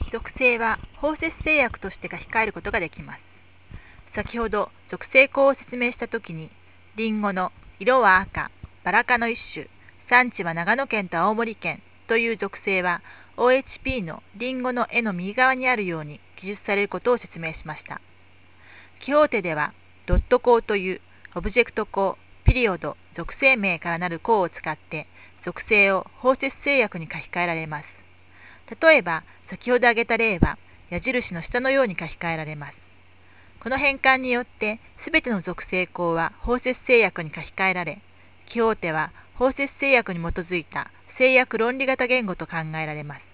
属性は包摂制約として書き換えることができます。先ほど属性項を説明したときに、リンゴの色は赤、バラ科の一種、産地は長野県と青森県という属性は OHP のリンゴの絵の右側にあるように記述されることを説明しました。キホーテではドット項というオブジェクト項、ピリオド、属性名からなる項を使って属性を包摂制約に書き換えられます。例えば先ほど挙げた例は矢印の下のように書き換えられます。この変換によってすべての属性項は包摂制約に書き換えられ、キホーテは包摂制約に基づいた制約論理型言語と考えられます。